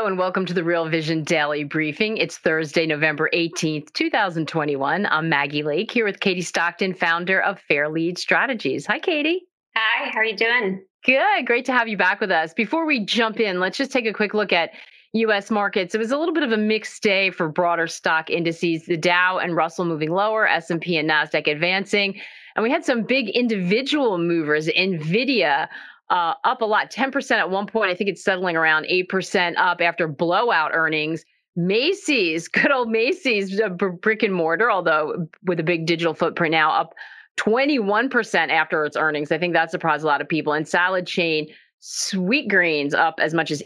Hello and welcome to the Real Vision Daily Briefing. It's Thursday, November 18th, 2021. I'm Maggie Lake here with Katie Stockton, founder of Fairlead Strategies. Hi, Katie. Hi, how are you doing? Good. Great to have you back with us. Before we jump in, let's just take a quick look at U.S. markets. It was a little bit of a mixed day for broader stock indices. The Dow and Russell moving lower, S&P and NASDAQ advancing. And we had some big individual movers. NVIDIA up a lot, 10% at one point. I think it's settling around 8% up after blowout earnings. Macy's, good old Macy's, brick and mortar, although with a big digital footprint now, up 21% after its earnings. I think that surprised a lot of people. And salad chain Sweetgreens up as much as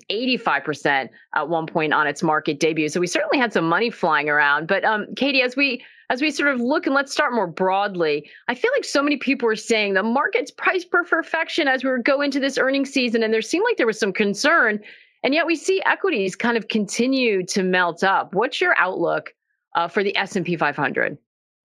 85% at one point on its market debut. So we certainly had some money flying around. But Katie, as we sort of look, and let's start more broadly, I feel like so many people were saying the market's priced for perfection as we go into this earnings season, and there seemed like there was some concern, and yet we see equities kind of continue to melt up. What's your outlook for the S&P 500?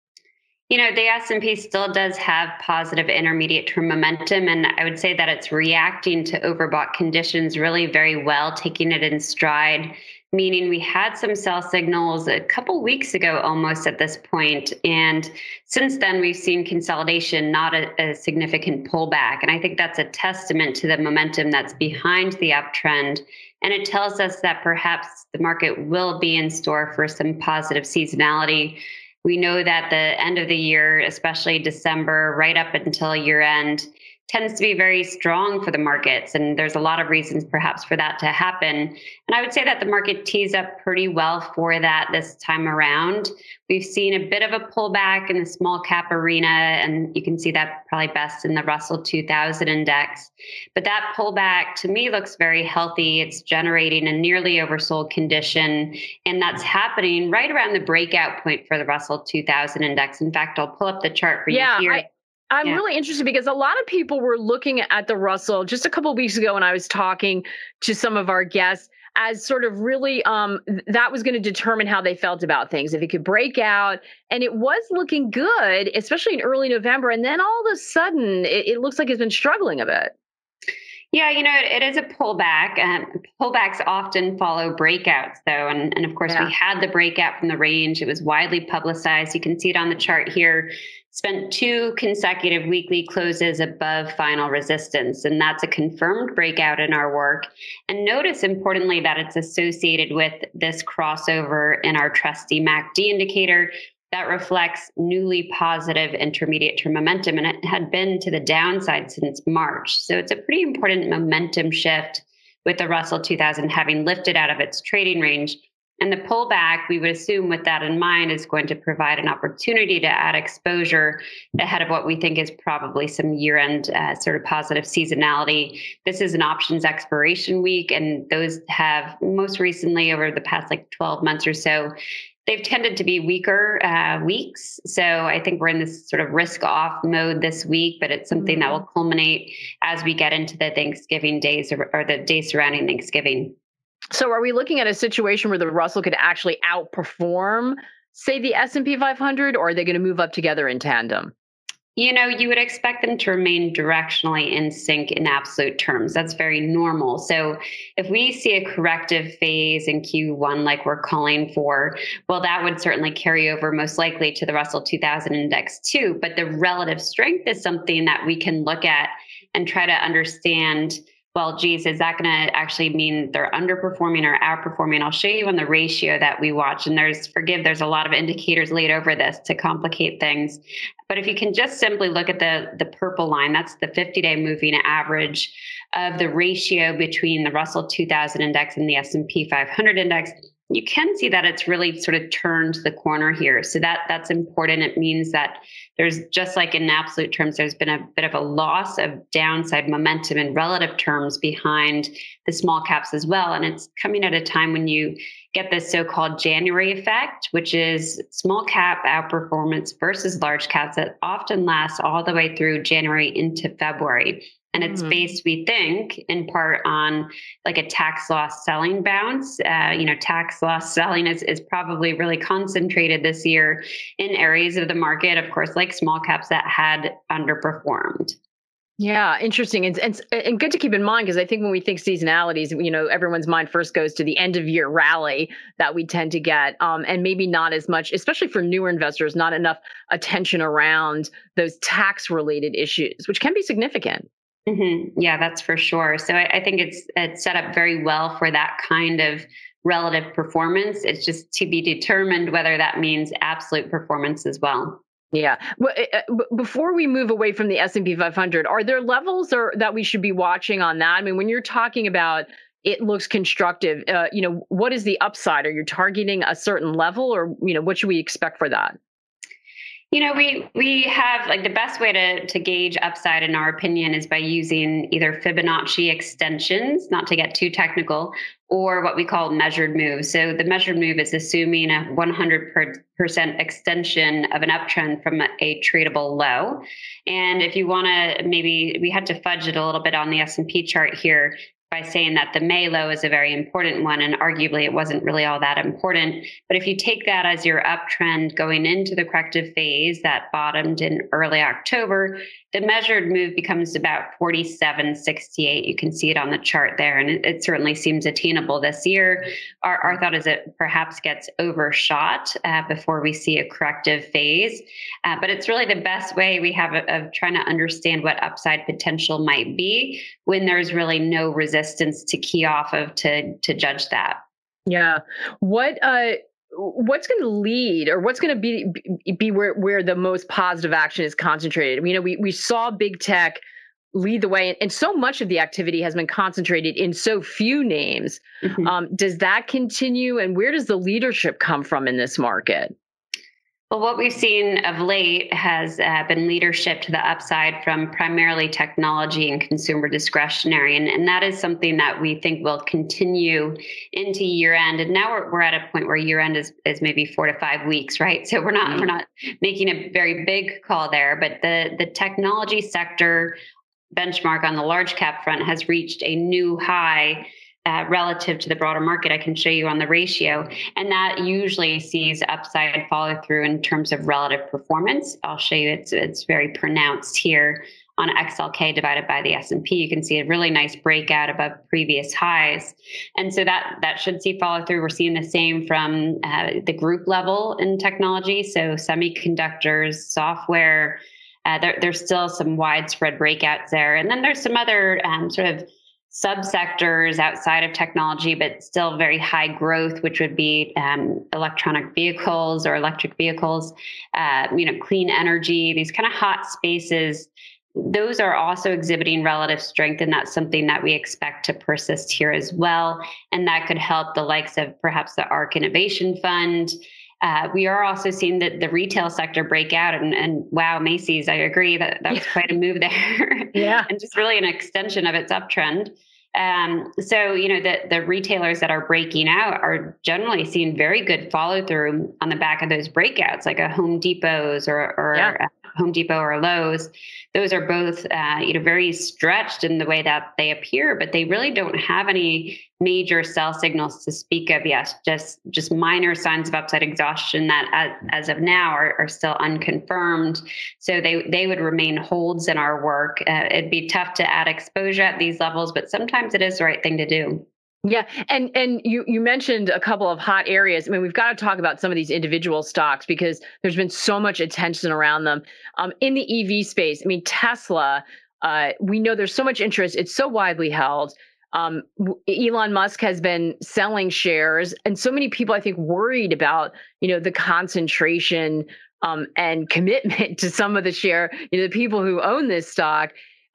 You know, the S&P still does have positive intermediate term momentum, and I would say that it's reacting to overbought conditions really very well, taking it in stride, meaning we had some sell signals a couple weeks ago almost at this point, and since then we've seen consolidation, not a significant pullback. And I think that's a testament to the momentum that's behind the uptrend. And it tells us that perhaps the market will be in store for some positive seasonality. We know that the end of the year, especially December, right up until year end, tends to be very strong for the markets. And there's a lot of reasons perhaps for that to happen. And I would say that the market tees up pretty well for that this time around. We've seen a bit of a pullback in the small cap arena, and you can see that probably best in the Russell 2000 index. But that pullback to me looks very healthy. It's generating a nearly oversold condition, and that's happening right around the breakout point for the Russell 2000 index. In fact, I'll pull up the chart for you here. I'm really interested because a lot of people were looking at the Russell just a couple of weeks ago when I was talking to some of our guests as sort of really that was going to determine how they felt about things, if it could break out. And it was looking good, especially in early November. And then all of a sudden, it looks like it's been struggling a bit. Yeah, you know, it is a pullback. Pullbacks often follow breakouts, though. And of course, we had the breakout from the range. It was widely publicized. You can see it on the chart here. Spent 2 consecutive weekly closes above final resistance. And that's a confirmed breakout in our work. And notice, importantly, that it's associated with this crossover in our trusty MACD indicator that reflects newly positive intermediate term momentum, and it had been to the downside since March. So it's a pretty important momentum shift with the Russell 2000 having lifted out of its trading range. And the pullback, we would assume with that in mind, is going to provide an opportunity to add exposure ahead of what we think is probably some year-end sort of positive seasonality. This is an options expiration week, and those have most recently over the past 12 months or so, they've tended to be weaker weeks. So I think we're in this sort of risk off mode this week, but it's something that will culminate as we get into the Thanksgiving days or the days surrounding Thanksgiving. So are we looking at a situation where the Russell could actually outperform, say, the S&P 500, or are they going to move up together in tandem? You know, you would expect them to remain directionally in sync in absolute terms. That's very normal. So if we see a corrective phase in Q1, like we're calling for, well, that would certainly carry over most likely to the Russell 2000 index too. But the relative strength is something that we can look at and try to understand. Well, geez, is that going to actually mean they're underperforming or outperforming? I'll show you on the ratio that we watch. And there's a lot of indicators laid over this to complicate things. But if you can just simply look at the purple line, that's the 50-day moving average of the ratio between the Russell 2000 index and the S&P 500 index, you can see that it's really sort of turned the corner here. So that's important. It means that there's, just like in absolute terms, there's been a bit of a loss of downside momentum in relative terms behind the small caps as well. And it's coming at a time when you get this so-called January effect, which is small cap outperformance versus large caps that often lasts all the way through January into February. And it's based, we think, in part on like a tax loss selling bounce. Tax loss selling is probably really concentrated this year in areas of the market, of course, like small caps that had underperformed. Yeah, interesting, and good to keep in mind because I think when we think seasonalities, everyone's mind first goes to the end of year rally that we tend to get, and maybe not as much, especially for newer investors, not enough attention around those tax related issues, which can be significant. Yeah, that's for sure. So I think it's set up very well for that kind of relative performance. It's just to be determined whether that means absolute performance as well. Yeah. Well, before we move away from the S&P 500, are there levels or that we should be watching on that? I mean, when you're talking about it looks constructive, what is the upside? Are you targeting a certain level, or what should we expect for that? We have like the best way to gauge upside, in our opinion, is by using either Fibonacci extensions, not to get too technical, or what we call measured moves. So the measured move is assuming a 100% extension of an uptrend from a tradable low. And if you want to, maybe we had to fudge it a little bit on the S&P chart here by saying that the May low is a very important one, and arguably it wasn't really all that important. But if you take that as your uptrend going into the corrective phase that bottomed in early October, the measured move becomes about 47.68. You can see it on the chart there, and it certainly seems attainable this year. Our thought is it perhaps gets overshot before we see a corrective phase. But it's really the best way we have of trying to understand what upside potential might be when there's really no resistance to key off of to judge that. Yeah. What's going to lead, or what's going to be where the most positive action is concentrated? We saw big tech lead the way, and so much of the activity has been concentrated in so few names. Does that continue, and where does the leadership come from in this market? Well, what we've seen of late has been leadership to the upside from primarily technology and consumer discretionary. And that is something that we think will continue into year end. And now we're at a point where year end is maybe 4 to 5 weeks, right? So we're not making a very big call there, but the technology sector benchmark on the large cap front has reached a new high relative to the broader market. I can show you on the ratio, and that usually sees upside follow through in terms of relative performance. I'll show you it's very pronounced here on XLK divided by the S&P. You can see a really nice breakout above previous highs, and so that should see follow through. We're seeing the same from the group level in technology, so semiconductors, software. There's still some widespread breakouts there, and then there's some other sort of subsectors outside of technology, but still very high growth, which would be electronic vehicles or electric vehicles, clean energy, these kind of hot spaces. Those are also exhibiting relative strength, and that's something that we expect to persist here as well. And that could help the likes of perhaps the ARK Innovation Fund. We are also seeing that the retail sector break out, and wow, Macy's, I agree that was quite a move there. Yeah. And just really an extension of its uptrend. So, the retailers that are breaking out are generally seeing very good follow through on the back of those breakouts, like a Home Depot's or Home Depot or Lowe's. Those are both, very stretched in the way that they appear, but they really don't have any major sell signals to speak of yet. Just minor signs of upside exhaustion that, as of now, are still unconfirmed. So they would remain holds in our work. It'd be tough to add exposure at these levels, but sometimes it is the right thing to do. Yeah, and you mentioned a couple of hot areas. I mean, we've got to talk about some of these individual stocks because there's been so much attention around them. In the EV space, I mean, Tesla, we know there's so much interest. It's so widely held. Elon Musk has been selling shares, and so many people, I think, worried about, the concentration and commitment to some of the share, the people who own this stock.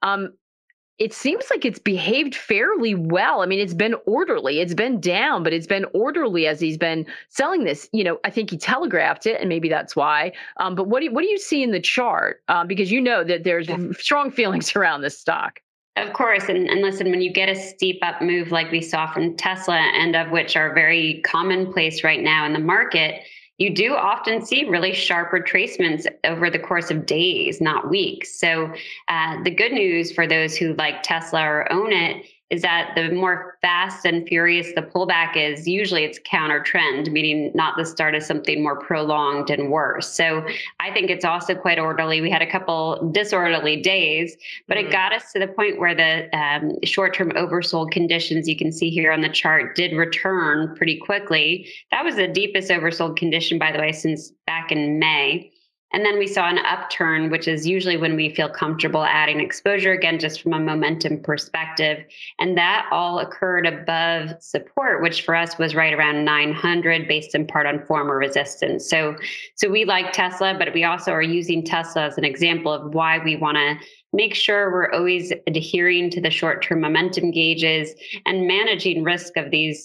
It seems like it's behaved fairly well. I mean, it's been orderly. It's been down, but it's been orderly as he's been selling this. I think he telegraphed it, and maybe that's why. But what do you see in the chart? Because that there's strong feelings around this stock. Of course. And listen, when you get a steep up move like we saw from Tesla, and of which are very commonplace right now in the market, you do often see really sharp retracements over the course of days, not weeks. So the good news for those who like Tesla or own it is that the more fast and furious the pullback is, usually it's counter trend, meaning not the start of something more prolonged and worse. So I think it's also quite orderly. We had a couple disorderly days, but it got us to the point where the short-term oversold conditions you can see here on the chart did return pretty quickly. That was the deepest oversold condition, by the way, since back in May. And then we saw an upturn, which is usually when we feel comfortable adding exposure, again, just from a momentum perspective. And that all occurred above support, which for us was right around 900, based in part on former resistance. So we like Tesla, but we also are using Tesla as an example of why we want to make sure we're always adhering to the short-term momentum gauges and managing risk of these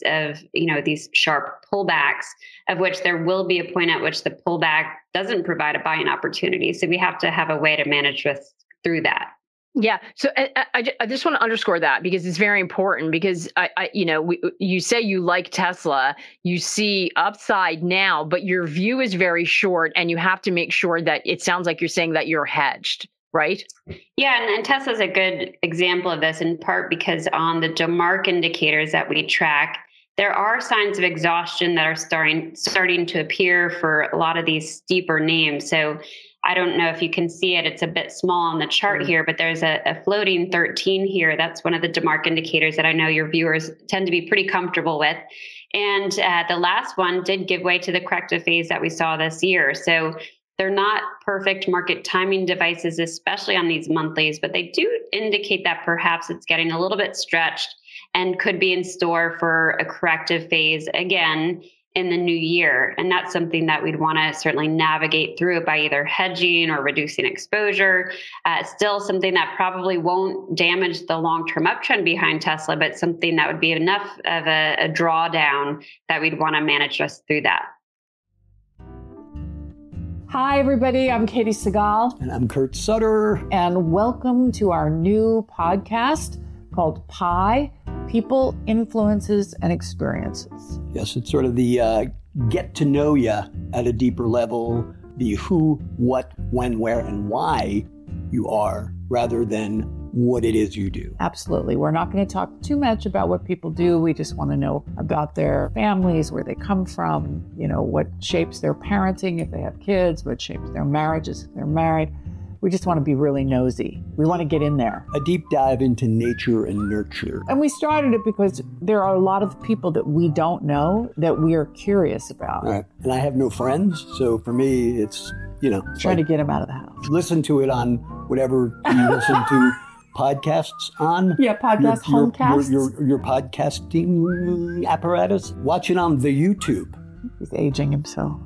sharp pullbacks, of which there will be a point at which the pullback doesn't provide a buying opportunity. So we have to have a way to manage risk through that. Yeah. So I just want to underscore that because it's very important because you say you like Tesla, you see upside now, but your view is very short and you have to make sure that it sounds like you're saying that you're hedged. Right? Yeah, and Tesla's a good example of this, in part because on the DeMark indicators that we track, there are signs of exhaustion that are starting to appear for a lot of these steeper names. So I don't know if you can see it. It's a bit small on the chart here, but there's a floating 13 here. That's one of the DeMark indicators that I know your viewers tend to be pretty comfortable with. And the last one did give way to the corrective phase that we saw this year. So they're not perfect market timing devices, especially on these monthlies, but they do indicate that perhaps it's getting a little bit stretched and could be in store for a corrective phase again in the new year. And that's something that we'd want to certainly navigate through by either hedging or reducing exposure. Still something that probably won't damage the long-term uptrend behind Tesla, but something that would be enough of a drawdown that we'd want to manage us through that. Hi, everybody. I'm Katie Segal. And I'm Kurt Sutter. And welcome to our new podcast called PIE, People, Influences, and Experiences. Yes, it's sort of the get to know you at a deeper level, the who, what, when, where, and why you are, rather than what it is you do. Absolutely. We're not going to talk too much about what people do. We just want to know about their families, where they come from, what shapes their parenting if they have kids, what shapes their marriages if they're married. We just want to be really nosy. We want to get in there. A deep dive into nature and nurture. And we started it because there are a lot of people that we don't know that we are curious about. Right. And I have no friends. So for me, it's, trying to get them out of the house. Listen to it on whatever you listen to podcasts on. Yeah, homecasts. Your podcasting apparatus. Watch it on the YouTube. He's aging himself.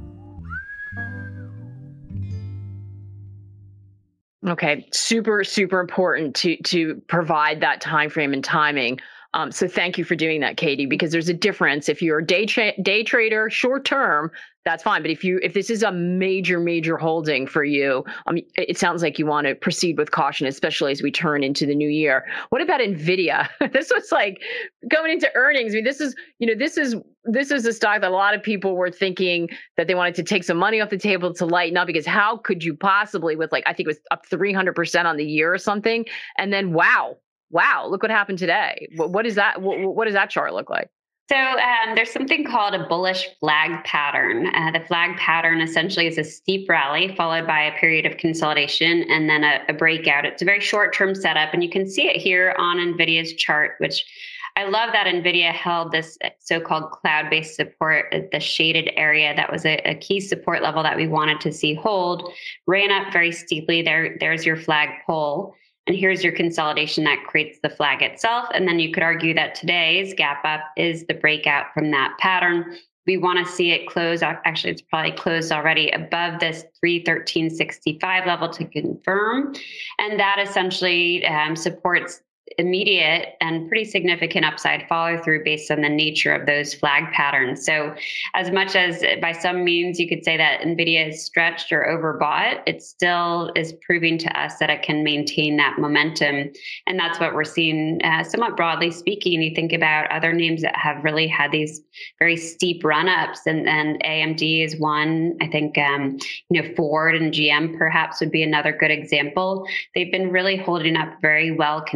Okay, super, super important to provide that time frame and timing. So thank you for doing that, Katie, because there's a difference. If you're a day trader, short term, that's fine. But if this is a major holding for you, it sounds like you want to proceed with caution, especially as we turn into the new year. What about Nvidia? This was like going into earnings. I mean, this is a stock that a lot of people were thinking that they wanted to take some money off the table to lighten up, because how could you possibly, with I think it was up 300% on the year or something, and then wow, look what happened today. What is that? What does that chart look like? So there's something called a bullish flag pattern. The flag pattern essentially is a steep rally followed by a period of consolidation and then a breakout. It's a very short-term setup, and you can see it here on NVIDIA's chart, which I love that NVIDIA held this so-called cloud-based support at the shaded area. That was a key support level that we wanted to see hold, ran up very steeply. There's your flag pole. And here's your consolidation that creates the flag itself. And then you could argue that today's gap up is the breakout from that pattern. We want to see it close. Actually, it's probably closed already above this 313.65 level to confirm. And that essentially supports immediate and pretty significant upside follow through based on the nature of those flag patterns. So as much as by some means you could say that NVIDIA is stretched or overbought, it still is proving to us that it can maintain that momentum. And that's what we're seeing somewhat broadly speaking. You think about other names that have really had these very steep run-ups, and AMD is one. I think Ford and GM perhaps would be another good example. They've been really holding up very well considering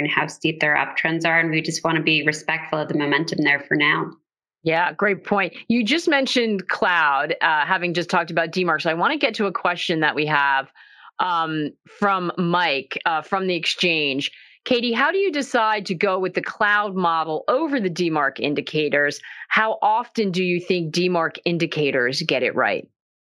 how steep their uptrends are. And we just want to be respectful of the momentum there for now. Yeah, great point. You just mentioned cloud, having just talked about DMARC. So I want to get to a question that we have from Mike from the exchange. Katie, how do you decide to go with the cloud model over the DMARC indicators? How often do you think DMARC indicators get it right?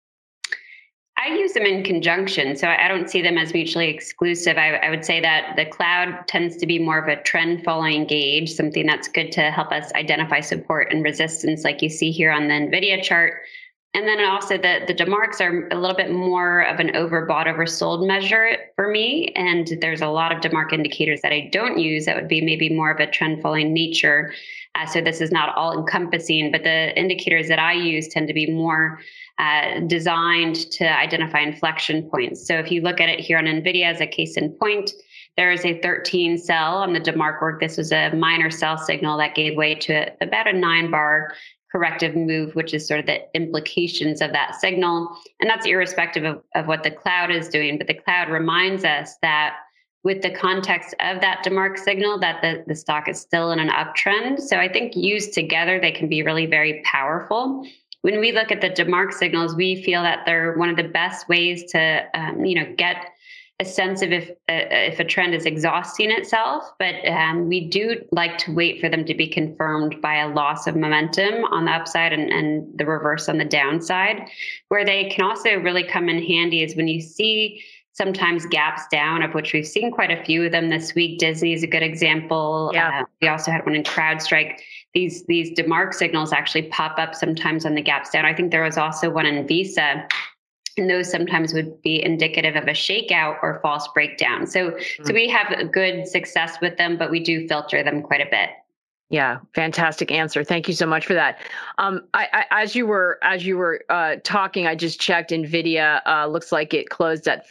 I use them in conjunction, so I don't see them as mutually exclusive. I would say that the cloud tends to be more of a trend following gauge, something that's good to help us identify support and resistance, like you see here on the NVIDIA chart. And then also the DMARCs are a little bit more of an overbought, oversold measure for me. And there's a lot of DMARC indicators that I don't use that would be maybe more of a trend following nature. So this is not all encompassing, but the indicators that I use tend to be more designed to identify inflection points. So if you look at it here on NVIDIA as a case in point, there is a 13 sell on the DMARC work. This was a minor sell signal that gave way to about a 9-bar corrective move, which is sort of the implications of that signal. And that's irrespective of what the cloud is doing. But the cloud reminds us that with the context of that DMARC signal, that the stock is still in an uptrend. So I think used together, they can be really very powerful. When we look at the DMARC signals, we feel that they're one of the best ways to, get a sense of if a trend is exhausting itself. But we do like to wait for them to be confirmed by a loss of momentum on the upside and the reverse on the downside. Where they can also really come in handy is when you see sometimes gaps down, of which we've seen quite a few of them this week. Disney is a good example. Yeah. We also had one in CrowdStrike. These DMARC signals actually pop up sometimes on the gaps down. I think there was also one in Visa, and those sometimes would be indicative of a shakeout or false breakdown. So we have a good success with them, but we do filter them quite a bit. Yeah, fantastic answer. Thank you so much for that. As you were talking, I just checked. NVIDIA looks like it closed at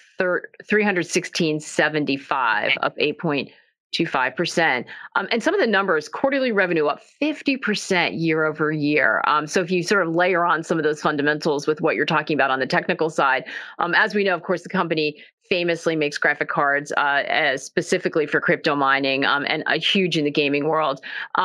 316.75, up 8.25%. And some of the numbers: quarterly revenue up 50% year over year. So if you sort of layer on some of those fundamentals with what you're talking about on the technical side, as we know, of course, the company famously makes graphic cards specifically for crypto mining and huge in the gaming world.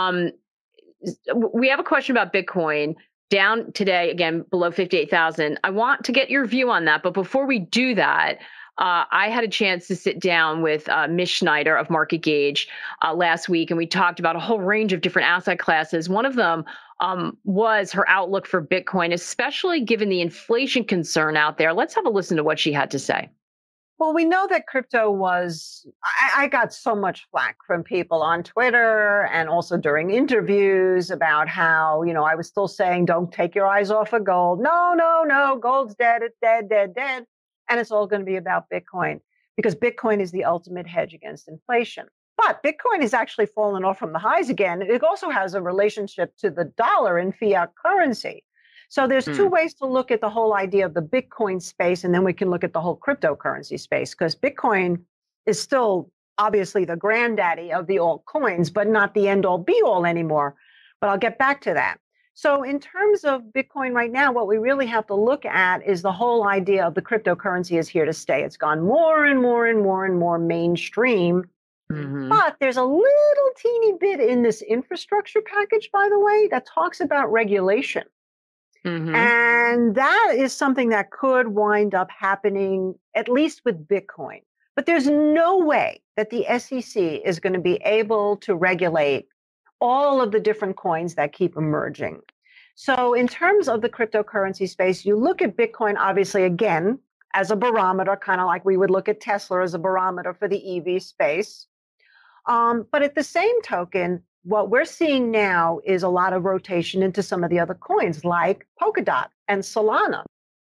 We have a question about Bitcoin, down today, again, below 58,000. I want to get your view on that. But before we do that, I had a chance to sit down with Ms. Schneider of Market Gauge last week, and we talked about a whole range of different asset classes. One of them was her outlook for Bitcoin, especially given the inflation concern out there. Let's have a listen to what she had to say. Well, we know that crypto was, I got so much flack from people on Twitter and also during interviews about how, I was still saying, don't take your eyes off of gold. No, gold's dead. It's dead. And it's all going to be about Bitcoin because Bitcoin is the ultimate hedge against inflation. But Bitcoin has actually fallen off from the highs again. It also has a relationship to the dollar and fiat currency. So there's two ways to look at the whole idea of the Bitcoin space, and then we can look at the whole cryptocurrency space, because Bitcoin is still obviously the granddaddy of the altcoins, but not the end all be all anymore. But I'll get back to that. So in terms of Bitcoin right now, what we really have to look at is the whole idea of the cryptocurrency is here to stay. It's gone more and more mainstream. Mm-hmm. But there's a little teeny bit in this infrastructure package, by the way, that talks about regulation. Mm-hmm. And that is something that could wind up happening, at least with Bitcoin. But there's no way that the SEC is going to be able to regulate all of the different coins that keep emerging. So in terms of the cryptocurrency space, you look at Bitcoin, obviously, again, as a barometer, kind of like we would look at Tesla as a barometer for the EV space. But at the same token, what we're seeing now is a lot of rotation into some of the other coins like Polkadot and Solana.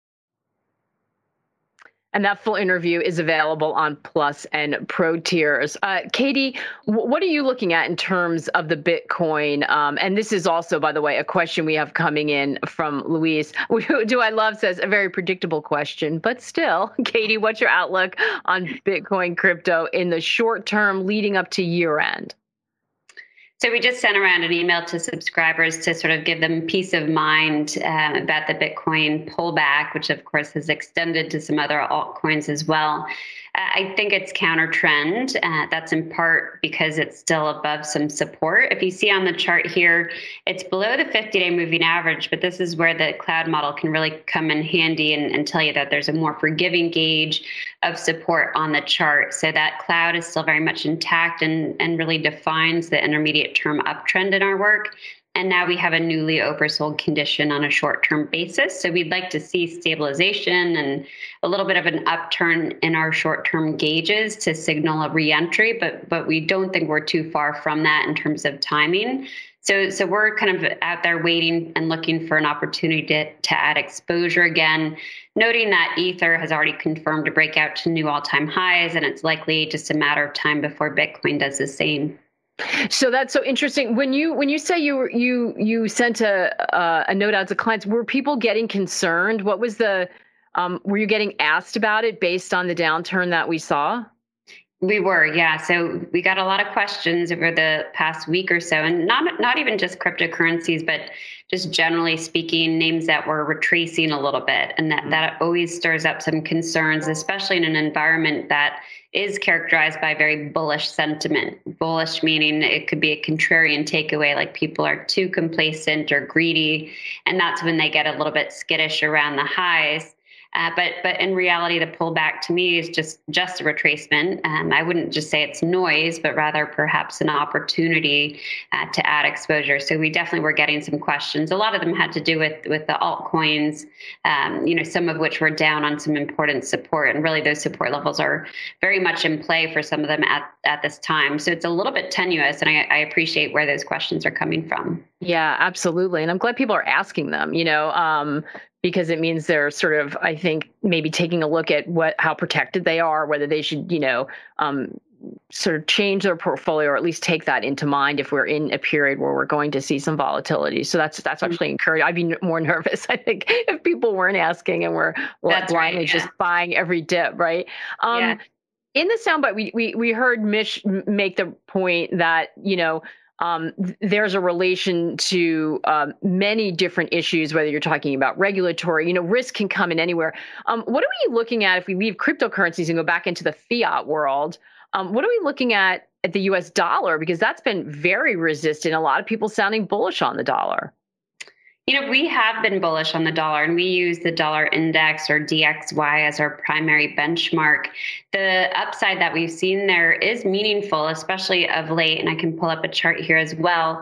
And that full interview is available on Plus and Pro tiers. Katie, what are you looking at in terms of the Bitcoin? And this is also, by the way, a question we have coming in from Luis. Do I love says a very predictable question, but still, Katie, what's your outlook on Bitcoin crypto in the short term leading up to year end? So we just sent around an email to subscribers to sort of give them peace of mind about the Bitcoin pullback, which of course has extended to some other altcoins as well. I think it's counter trend. That's in part because it's still above some support. If you see on the chart here, it's below the 50-day moving average, but this is where the cloud model can really come in handy and tell you that there's a more forgiving gauge of support on the chart. So that cloud is still very much intact and really defines the intermediate term uptrend in our work. And now we have a newly oversold condition on a short-term basis. So we'd like to see stabilization and a little bit of an upturn in our short-term gauges to signal a reentry, but we don't think we're too far from that in terms of timing. So we're kind of out there waiting and looking for an opportunity to add exposure again, noting that Ether has already confirmed a breakout to new all-time highs, and it's likely just a matter of time before Bitcoin does the same. So that's so interesting. When you say you sent a note out to clients, were people getting concerned? What was the were you getting asked about it based on the downturn that we saw? We were, yeah. So we got a lot of questions over the past week or so, and not even just cryptocurrencies, but just generally speaking, names that were retracing a little bit, and that always stirs up some concerns, especially in an environment that is characterized by very bullish sentiment. Bullish meaning it could be a contrarian takeaway, like people are too complacent or greedy, and that's when they get a little bit skittish around the highs. But in reality, the pullback to me is just a retracement. I wouldn't just say it's noise, but rather perhaps an opportunity to add exposure. So we definitely were getting some questions. A lot of them had to do with the altcoins, some of which were down on some important support. And really those support levels are very much in play for some of them at this time. So it's a little bit tenuous, and I appreciate where those questions are coming from. Yeah, absolutely. And I'm glad people are asking them, because it means they're sort of, I think, maybe taking a look at how protected they are, whether they should, sort of change their portfolio or at least take that into mind if we're in a period where we're going to see some volatility. So that's actually encouraging. I'd be more nervous, I think, if people weren't asking and we're blindly just buying every dip, right? Yeah. In the soundbite, we heard Mish make the point that, there's a relation to many different issues, whether you're talking about regulatory, risk can come in anywhere. What are we looking at if we leave cryptocurrencies and go back into the fiat world? What are we looking at the US dollar? Because that's been very resistant. A lot of people sounding bullish on the dollar. We have been bullish on the dollar, and we use the dollar index or DXY as our primary benchmark. The upside that we've seen there is meaningful, especially of late, and I can pull up a chart here as well.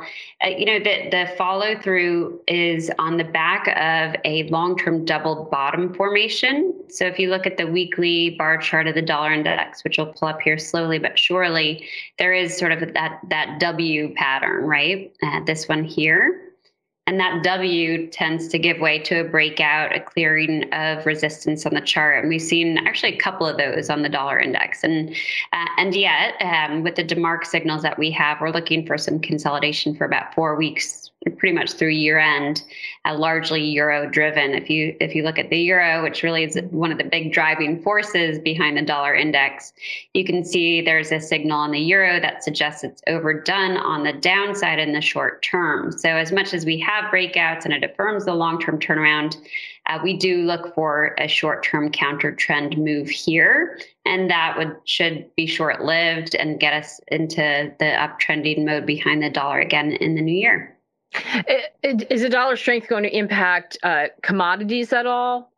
The follow through is on the back of a long-term double bottom formation. So if you look at the weekly bar chart of the dollar index, which will pull up here slowly but surely, there is sort of that W pattern, right? This one here. And that W tends to give way to a breakout, a clearing of resistance on the chart. And we've seen actually a couple of those on the dollar index. And yet, with the DeMark signals that we have, we're looking for some consolidation for about 4 weeks, pretty much through year end, largely euro driven. If you look at the euro, which really is one of the big driving forces behind the dollar index, you can see there's a signal on the euro that suggests it's overdone on the downside in the short term. So as much as we have breakouts and it affirms the long-term turnaround, we do look for a short-term counter trend move here, and that should be short-lived and get us into the uptrending mode behind the dollar again in the new year. Is the dollar strength going to impact commodities at all?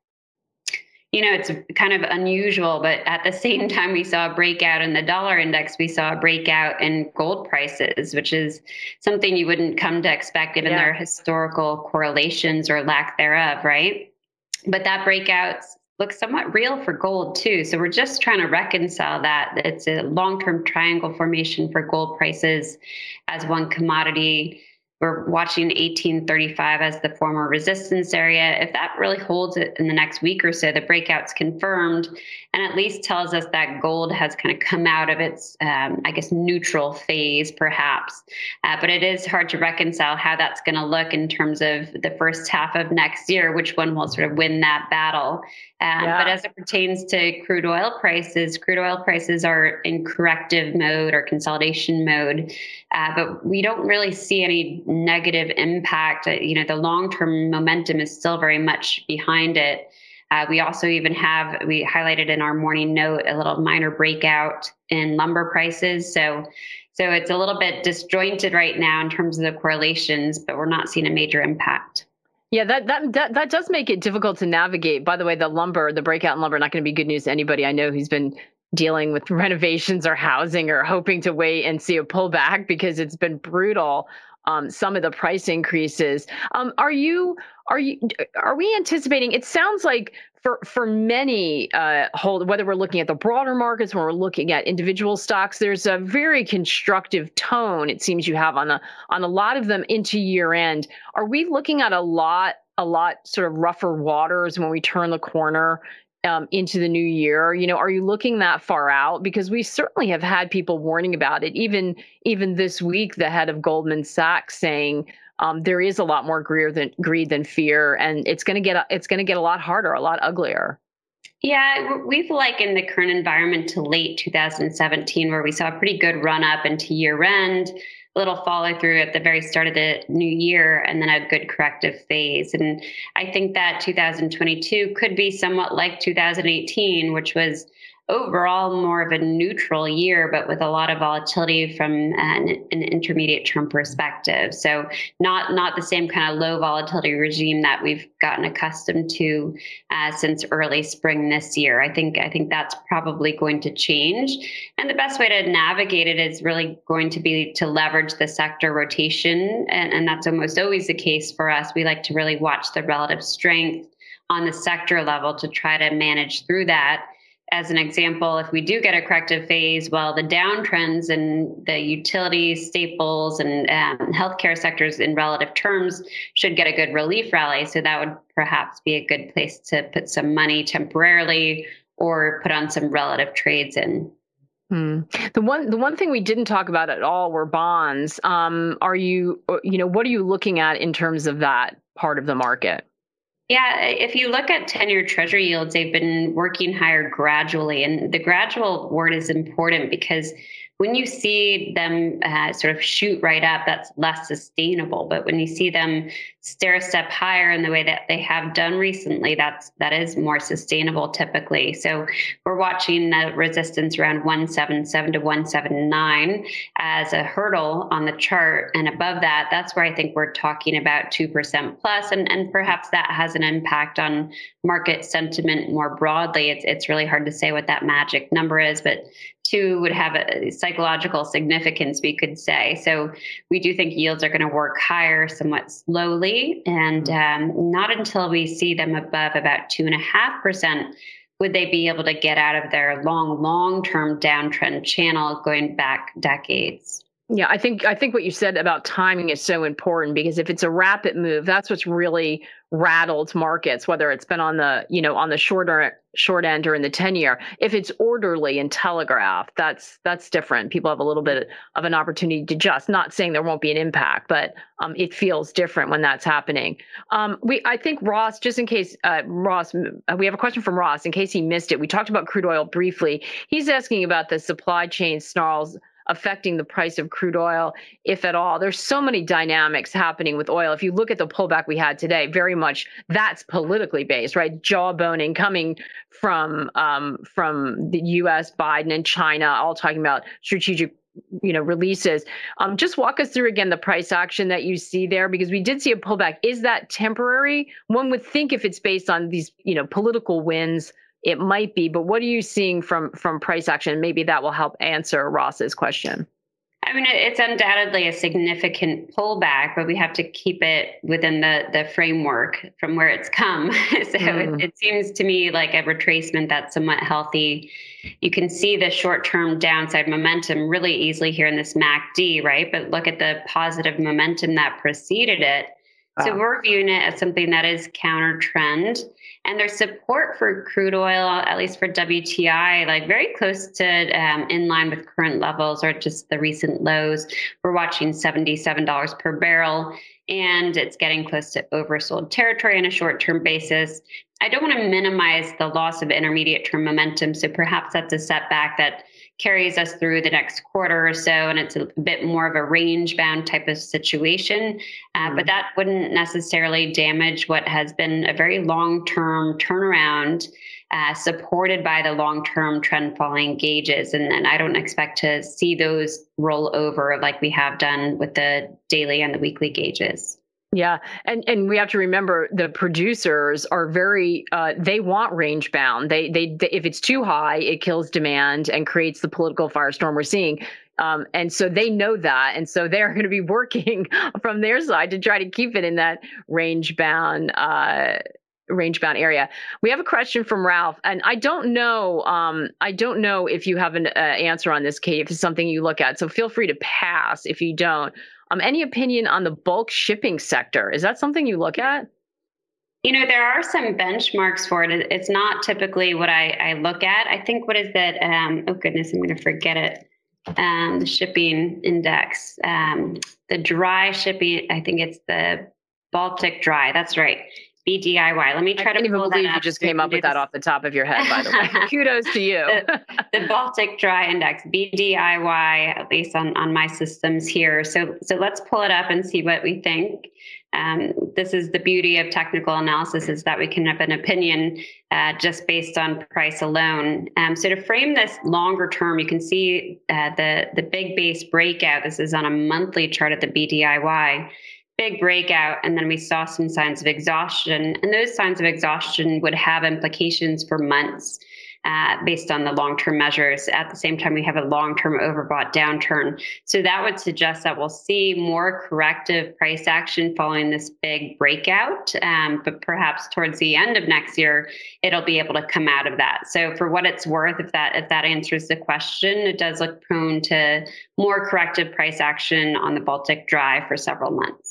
It's kind of unusual, but at the same time we saw a breakout in the dollar index, we saw a breakout in gold prices, which is something you wouldn't come to expect given their historical correlations or lack thereof, right? But that breakout looks somewhat real for gold too. So we're just trying to reconcile that. It's a long-term triangle formation for gold prices as one commodity. We're watching 1835 as the former resistance area. If that really holds it in the next week or so, the breakout's confirmed and at least tells us that gold has kind of come out of its, neutral phase, perhaps. But it is hard to reconcile how that's going to look in terms of the first half of next year, which one will sort of win that battle. But as it pertains to crude oil prices are in corrective mode or consolidation mode. But we don't really see any negative impact. The long-term momentum is still very much behind it. We also we highlighted in our morning note a little minor breakout in lumber prices. So it's a little bit disjointed right now in terms of the correlations, but we're not seeing a major impact. Yeah, that does make it difficult to navigate. By the way, the breakout in lumber, not going to be good news to anybody I know who's been dealing with renovations or housing or hoping to wait and see a pullback because it's been brutal. Some of the price increases. Are we anticipating? It sounds like for many whether we're looking at the broader markets, when we're looking at individual stocks, there's a very constructive tone. It seems you have on a lot of them into year end. Are we looking at a lot sort of rougher waters when we turn the corner into the new year? Are you looking that far out? Because we certainly have had people warning about it. Even this week, the head of Goldman Sachs saying there is a lot more greed than fear, and it's going to get a lot harder, a lot uglier. Yeah, we've likened the current environment to late 2017, where we saw a pretty good run up into year end, a little follow through at the very start of the new year, and then a good corrective phase. And I think that 2022 could be somewhat like 2018, which was overall more of a neutral year, but with a lot of volatility from an intermediate term perspective. So not the same kind of low volatility regime that we've gotten accustomed to since early spring this year. I think that's probably going to change. And the best way to navigate it is really going to be to leverage the sector rotation. And that's almost always the case for us. We like to really watch the relative strength on the sector level to try to manage through that. As an example, if we do get a corrective phase, well, the downtrends in the utilities, staples, and healthcare sectors in relative terms should get a good relief rally. So that would perhaps be a good place to put some money temporarily or put on some relative trades in. The one thing we didn't talk about at all were bonds. What are you looking at in terms of that part of the market? Yeah, if you look at 10-year Treasury yields, they've been working higher gradually. And the gradual word is important because when you see them sort of shoot right up, that's less sustainable. But when you see them stair step higher in the way that they have done recently, that is more sustainable typically. So we're watching the resistance around 177 to 179 as a hurdle on the chart. And above that, that's where I think we're talking about 2% plus. And perhaps that has an impact on market sentiment more broadly. It's really hard to say what that magic number is, but 2 would have a psychological significance, we could say. So we do think yields are going to work higher somewhat slowly. And not until we see them above about 2.5% would they be able to get out of their long-term downtrend channel going back decades. Yeah, I think what you said about timing is so important, because if it's a rapid move, that's what's really rattled markets, whether it's been on the short end or in the 10-year. If it's orderly and telegraphed, that's different. People have a little bit of an opportunity to adjust. Not saying there won't be an impact, but it feels different when that's happening. I think Ross, just in case, we have a question from Ross in case he missed it. We talked about crude oil briefly. He's asking about the supply chain snarls affecting the price of crude oil, if at all. There's so many dynamics happening with oil. If you look at the pullback we had today, very much that's politically based, right? Jawboning coming from the U.S., Biden, and China, all talking about strategic releases. Just walk us through again the price action that you see there, because we did see a pullback. Is that temporary? One would think if it's based on these political wins, it might be, but what are you seeing from price action? Maybe that will help answer Ross's question. I mean, it's undoubtedly a significant pullback, but we have to keep it within the framework from where it's come. So it seems to me like a retracement that's somewhat healthy. You can see the short-term downside momentum really easily here in this MACD, right? But look at the positive momentum that preceded it. So we're viewing it as something that is counter trend. And there's support for crude oil, at least for WTI, like very close to in line with current levels or just the recent lows. We're watching $77 per barrel, and it's getting close to oversold territory on a short-term basis. I don't want to minimize the loss of intermediate term momentum. So perhaps that's a setback that carries us through the next quarter or so, and it's a bit more of a range-bound type of situation. But that wouldn't necessarily damage what has been a very long-term turnaround, supported by the long-term trend following gauges. And I don't expect to see those roll over like we have done with the daily and the weekly gauges. Yeah. And we have to remember the producers are very, they want range bound. They if it's too high, it kills demand and creates the political firestorm we're seeing. And so they know that. And so they're going to be working from their side to try to keep it in that range bound area. We have a question from Ralph, and I don't know if you have an answer on this, Kate, if it's something you look at. So feel free to pass if you don't. Any opinion on the bulk shipping sector? Is that something you look at? There are some benchmarks for it. It's not typically what I look at. I think, what is that? Oh goodness, I'm going to forget it. The shipping index, the dry shipping. I think it's the Baltic Dry. That's right. BDIY. Let me try to pull that up. I can't even believe you just came up with that off the top of your head, by the way. Kudos to you. the Baltic Dry Index, BDIY, at least on my systems here. So let's pull it up and see what we think. This is the beauty of technical analysis, is that we can have an opinion just based on price alone. So to frame this longer term, you can see the big base breakout. This is on a monthly chart at the BDIY. Big breakout, and then we saw some signs of exhaustion, and those signs of exhaustion would have implications for months based on the long-term measures. At the same time, we have a long-term overbought downturn. So that would suggest that we'll see more corrective price action following this big breakout, but perhaps towards the end of next year, it'll be able to come out of that. So for what it's worth, if that answers the question, it does look prone to more corrective price action on the Baltic Dry for several months.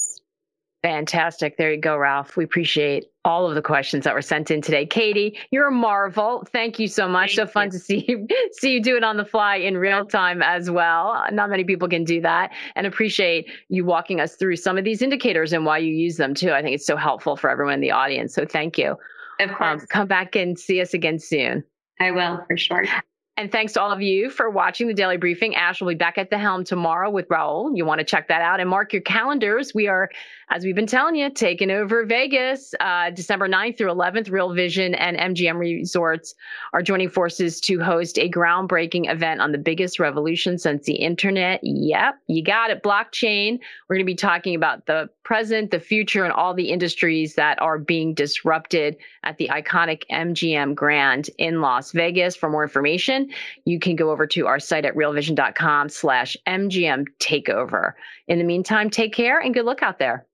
Fantastic. There you go, Ralph. We appreciate all of the questions that were sent in today. Katie, you're a marvel. Thank you so much. So fun to see you do it on the fly in real time as well. Not many people can do that, and appreciate you walking us through some of these indicators and why you use them too. I think it's so helpful for everyone in the audience. So thank you. Of course. Come back and see us again soon. I will, for sure. And thanks to all of you for watching the Daily Briefing. Ash will be back at the helm tomorrow with Raul. You want to check that out and mark your calendars. We are, as we've been telling you, taking over Vegas, December 9th through 11th. Real Vision and MGM Resorts are joining forces to host a groundbreaking event on the biggest revolution since the internet. Yep, you got it, blockchain. We're going to be talking about the present, the future, and all the industries that are being disrupted at the iconic MGM Grand in Las Vegas. For more information, you can go over to our site at realvision.com/MGM takeover. In the meantime, take care and good luck out there.